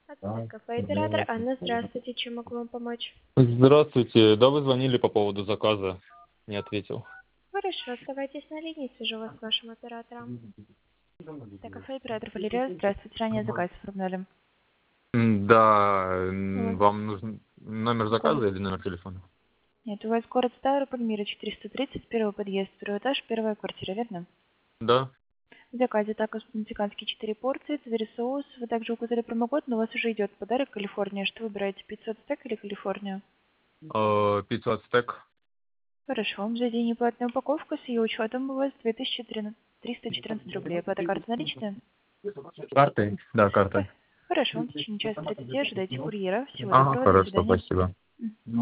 Кафе-оператор Анна, здравствуйте, чем могу вам помочь? Здравствуйте. Да, вы звонили по поводу заказа. Не ответил. Хорошо, оставайтесь на линии, свяжу вас с нашим оператором. Кафе-оператор Валерия, здравствуйте, ранее заказ оформляли. Да, Вот. вам нужен номер Город. заказа или номер телефона? Нет, у вас город Ставрополь, Мира 430, первый подъезд, второй этаж, первая квартира, верно? Да. В заказе також мексиканские 4 порции, цезарь соус. Вы также указали промокод, но у вас уже идет подарок Калифорния. Что выбираете, пиццу ацтек или Калифорнию? Пиццу ацтек. Хорошо, за день неплатная упаковка с ее учетом у вас 2314 рублей. Оплата карты наличная? Картой? Да, картой. Хорошо, в течение часа 30 ожидайте курьера. Всего Ага, доброго, до хорошо, свидания. спасибо.